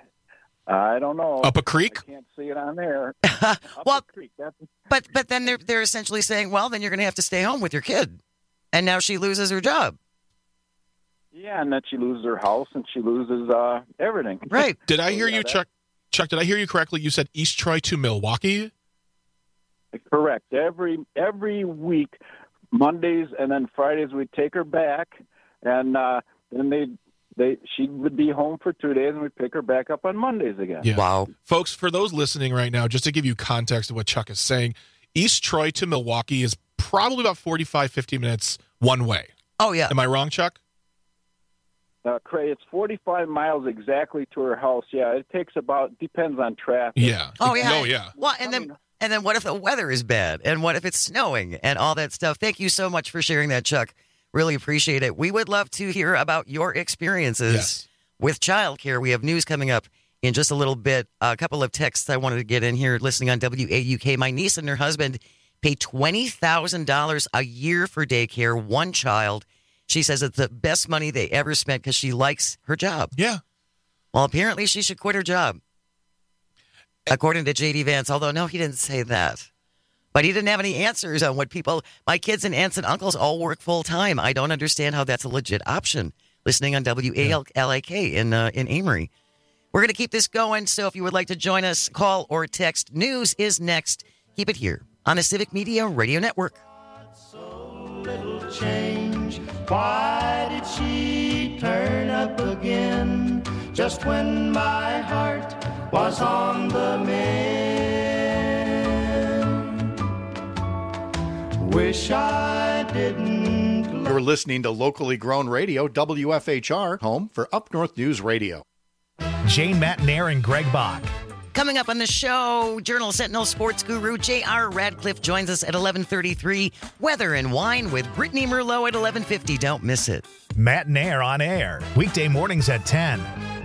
I don't know. Up a creek? I can't see it on there. Well, but then they're essentially saying, well, then you're going to have to stay home with your kid, and now she loses her job. Yeah, and then she loses her house and she loses everything. Right. Did I hear you, Chuck? Chuck, did I hear you correctly? You said East Troy to Milwaukee? Correct. Every week, Mondays and then Fridays, we'd take her back, and then she would be home for 2 days, and we'd pick her back up on Mondays again. Yeah. Wow. Folks, for those listening right now, just to give you context of what Chuck is saying, East Troy to Milwaukee is probably about 45, 50 minutes one way. Oh, yeah. Am I wrong, Chuck? Cray, it's 45 miles exactly to her house. Yeah, it takes depends on traffic. Yeah. Oh, yeah. Oh, yeah. Well, and then what if the weather is bad? And what if it's snowing and all that stuff? Thank you so much for sharing that, Chuck. Really appreciate it. We would love to hear about your experiences with childcare. We have news coming up in just a little bit. A couple of texts I wanted to get in here listening on WAUK. My niece and her husband pay $20,000 a year for daycare, one child. She says it's the best money they ever spent because she likes her job. Yeah. Well, apparently she should quit her job, according to J.D. Vance, although, no, he didn't say that. But he didn't have any answers on what my kids and aunts and uncles all work full time. I don't understand how that's a legit option. Listening on WALK in Amory. We're going to keep this going, so if you would like to join us, call or text. News is next. Keep it here on the Civic Media Radio Network. So little change. Why did she turn up again just when my heart was on the mend? Wish I didn't. You're listening to locally grown radio, WFHR, home for Up North News Radio. Jane Matnair and Greg Bach. Coming up on the show, Journal Sentinel sports guru J.R. Radcliffe joins us at 11:33. Weather and wine with Brittany Merlot at 11:50. Don't miss it. Matnair on air, weekday mornings at 10.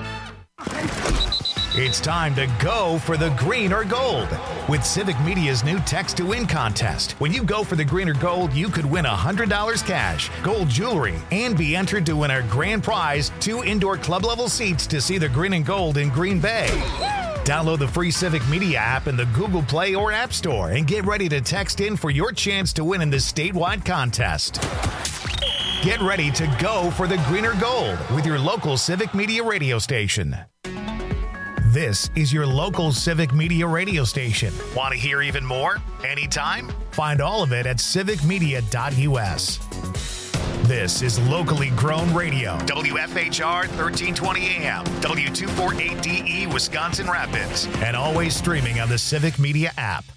It's time to go for the green or gold with Civic Media's new Text to Win contest. When you go for the green or gold, you could win $100 cash, gold jewelry, and be entered to win our grand prize, 2 indoor club level seats to see the green and gold in Green Bay. Download the free Civic Media app in the Google Play or App Store and get ready to text in for your chance to win in this statewide contest. Get ready to go for the green or gold with your local Civic Media radio station. This is your local Civic Media radio station. Want to hear even more? Anytime? Find all of it at civicmedia.us. This is locally grown radio. WFHR 1320 AM, W248DE, Wisconsin Rapids, and always streaming on the Civic Media app.